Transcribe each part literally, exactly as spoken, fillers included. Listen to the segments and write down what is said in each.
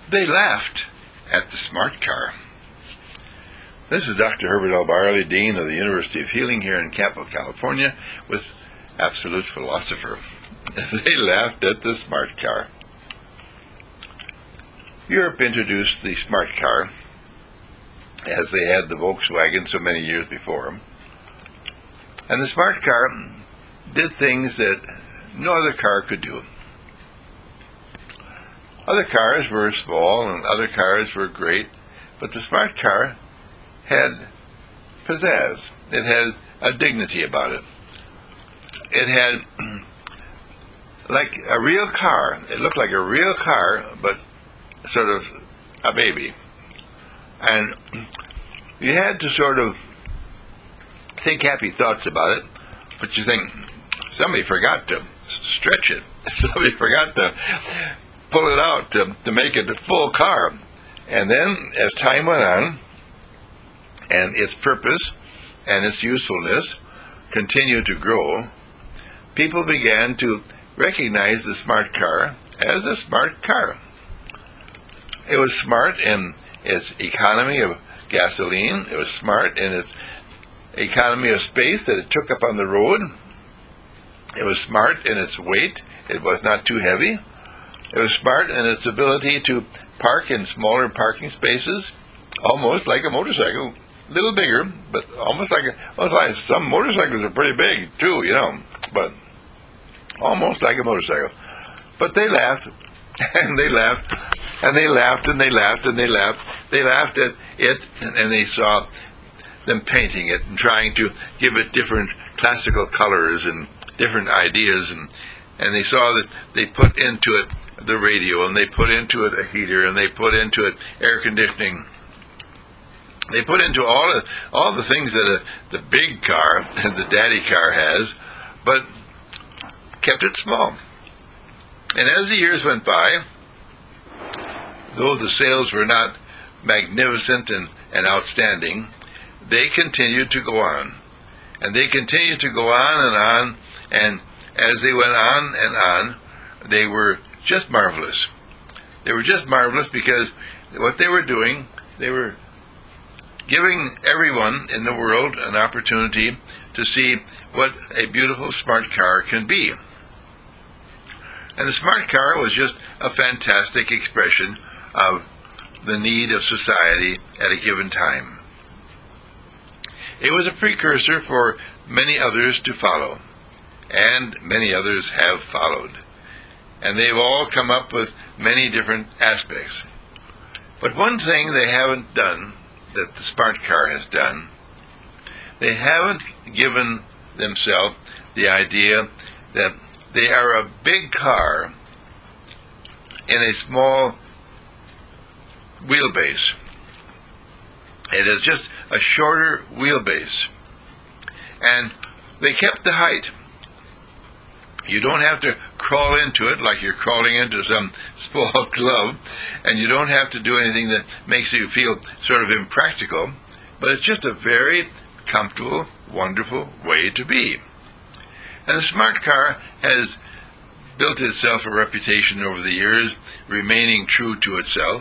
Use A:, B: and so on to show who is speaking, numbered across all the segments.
A: They laughed at the smart car. This is Doctor Herbert L. Barley, Dean of the University of Healing here in Campbell, California, with Absolute Philosopher. They laughed at the smart car. Europe introduced the smart car, as they had the Volkswagen so many years before them. And the smart car did things that no other car could do. Other cars were small and other cars were great, but the smart car had pizzazz. It had a dignity about it. It had like a real car. It looked like a real car, but sort of a baby. And you had to sort of think happy thoughts about it, but you think, somebody forgot to stretch it. Somebody forgot to pull it out to, to make it a full car. And then, as time went on, and its purpose and its usefulness continued to grow, people began to recognize the smart car as a smart car. It was smart in its economy of gasoline. It was smart in its economy of space that it took up on the road. It was smart in its weight. It was not too heavy. It was smart in its ability to park in smaller parking spaces, almost like a motorcycle. A little bigger, but almost like a, almost like some motorcycles are pretty big too, you know, but almost like a motorcycle. But they laughed, and they laughed, and they laughed, and they laughed, and they laughed. They laughed at it, and they saw them painting it and trying to give it different classical colors and different ideas, and and they saw that they put into it the radio, and they put into it a heater, and they put into it air conditioning. They put into all the, all the things that a, the big car, the daddy car has, but kept it small. And as the years went by, though the sales were not magnificent and, and outstanding, they continued to go on. And they continued to go on and on, and as they went on and on, they were just marvelous. They were just marvelous because what they were doing, they were giving everyone in the world an opportunity to see what a beautiful smart car can be. And the smart car was just a fantastic expression of the need of society at a given time. It was a precursor for many others to follow, and many others have followed. And they've all come up with many different aspects. But one thing they haven't done, that the smart car has done, they haven't given themselves the idea that they are a big car in a small wheelbase. It is just a shorter wheelbase. And they kept the height. You don't have to crawl into it like you're crawling into some small glove, and you don't have to do anything that makes you feel sort of impractical, but it's just a very comfortable, wonderful way to be. And the smart car has built itself a reputation over the years, remaining true to itself,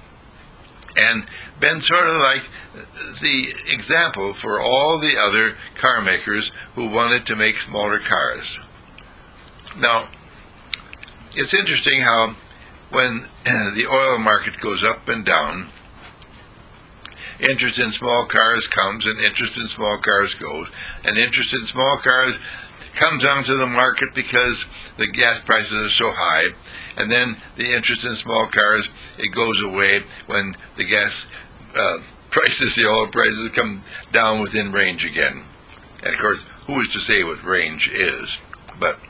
A: and been sort of like the example for all the other car makers who wanted to make smaller cars. Now, it's interesting how when the oil market goes up and down, interest in small cars comes and interest in small cars goes, and interest in small cars comes onto the market because the gas prices are so high, and then the interest in small cars, it goes away when the gas uh, prices, the oil prices come down within range again. And of course, who is to say what range is? But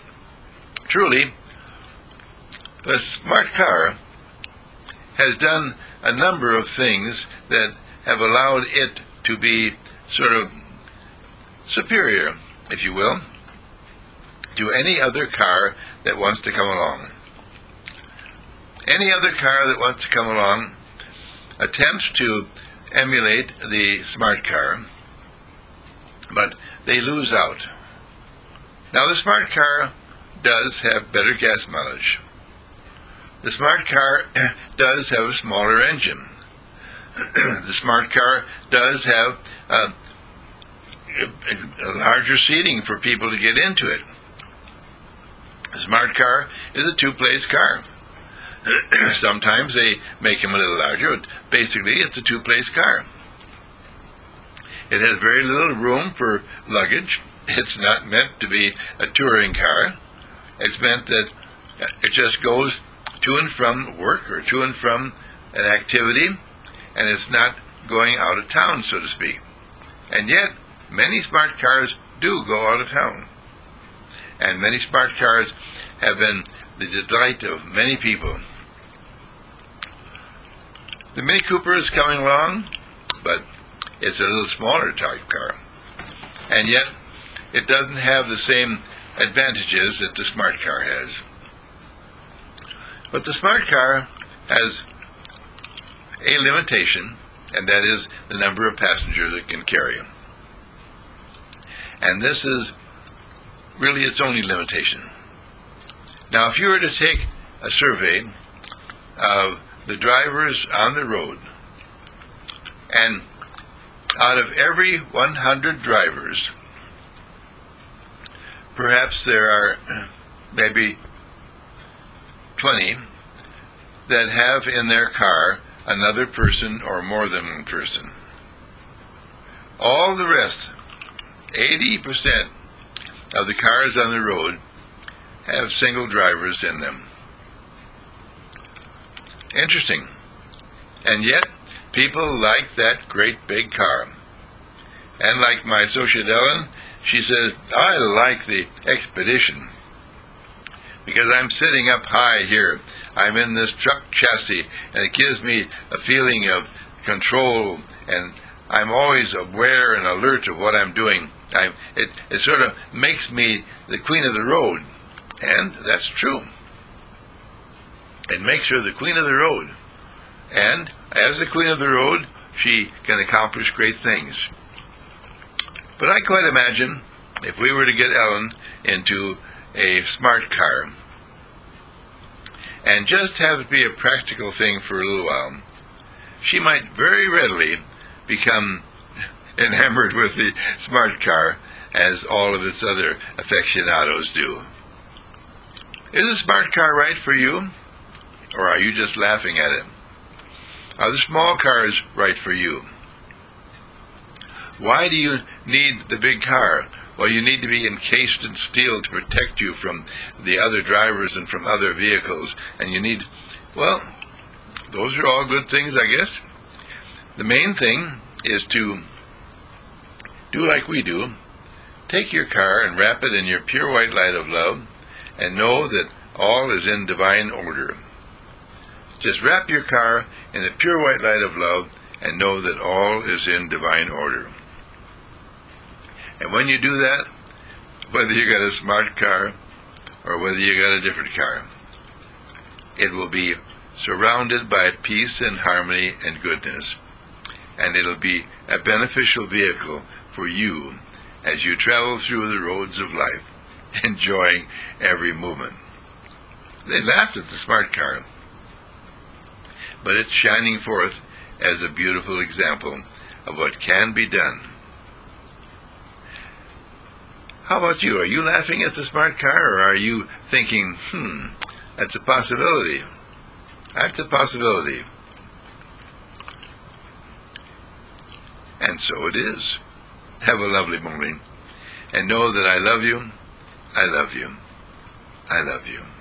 A: truly, the smart car has done a number of things that have allowed it to be sort of superior, if you will, to any other car that wants to come along. Any other car that wants to come along attempts to emulate the smart car, but they lose out. Now, the smart car does have better gas mileage, The smart car does have a smaller engine. The smart car does have uh, a larger seating for people to get into it. The smart car is a two-place car. Sometimes they make them a little larger, but basically it's a two-place car. It has very little room for luggage. It's not meant to be a touring car. It's meant that it just goes to and from work or to and from an activity, and it's not going out of town, so to speak. And yet, many smart cars do go out of town. And many smart cars have been the delight of many people. The Mini Cooper is coming along, but it's a little smaller type car. And yet, it doesn't have the same advantages that the smart car has. But the smart car has a limitation, and that is the number of passengers it can carry. And this is really its only limitation. Now, if you were to take a survey of the drivers on the road, and out of every one hundred drivers, perhaps there are maybe twenty that have in their car another person or more than one person. All the rest, eighty percent of the cars on the road, have single drivers in them. Interesting. And yet, people like that great big car. And like my associate Ellen, she says, I like the Expedition because I'm sitting up high here. I'm in this truck chassis, and it gives me a feeling of control, and I'm always aware and alert of what I'm doing. I, it, it sort of makes me the queen of the road, and that's true. It makes her the queen of the road, and as the queen of the road, she can accomplish great things. But I quite imagine if we were to get Ellen into a smart car and just have it be a practical thing for a little while, she might very readily become enamored with the smart car as all of its other aficionados do. Is a smart car right for you, or are you just laughing at it? Are the small cars right for you? Why do you need the big car? Well, you need to be encased in steel to protect you from the other drivers and from other vehicles. And you need, well, those are all good things, I guess. The main thing is to do like we do. Take your car and wrap it in your pure white light of love, and know that all is in divine order. Just wrap your car in the pure white light of love and know that all is in divine order. And when you do that, whether you got a smart car or whether you got a different car, it will be surrounded by peace and harmony and goodness. And it'll be a beneficial vehicle for you as you travel through the roads of life, enjoying every movement. They laughed at the smart car, but it's shining forth as a beautiful example of what can be done. How about you? Are you laughing at the smart car, or are you thinking, hmm, that's a possibility? That's a possibility. And so it is. Have a lovely morning, and know that I love you, I love you, I love you.